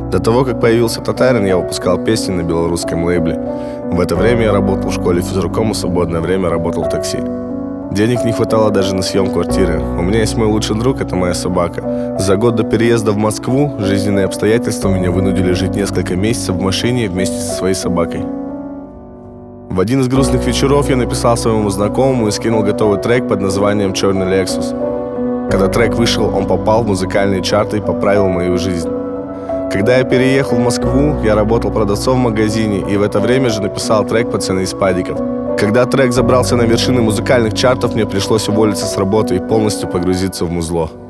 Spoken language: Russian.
До того, как появился Татарин, я выпускал песни на белорусском лейбле. В это время я работал в школе физруком, и в свободное время работал в такси. Денег не хватало даже на съем квартиры. У меня есть мой лучший друг, это моя собака. За год до переезда в Москву жизненные обстоятельства меня вынудили жить несколько месяцев в машине вместе со своей собакой. В один из грустных вечеров я написал своему знакомому и скинул готовый трек под названием «Черный Lexus». Когда трек вышел, он попал в музыкальные чарты и поправил мою жизнь. Когда я переехал в Москву, я работал продавцом в магазине и в это время же написал трек «Пацаны из падиков». Когда трек забрался на вершины музыкальных чартов, мне пришлось уволиться с работы и полностью погрузиться в музло.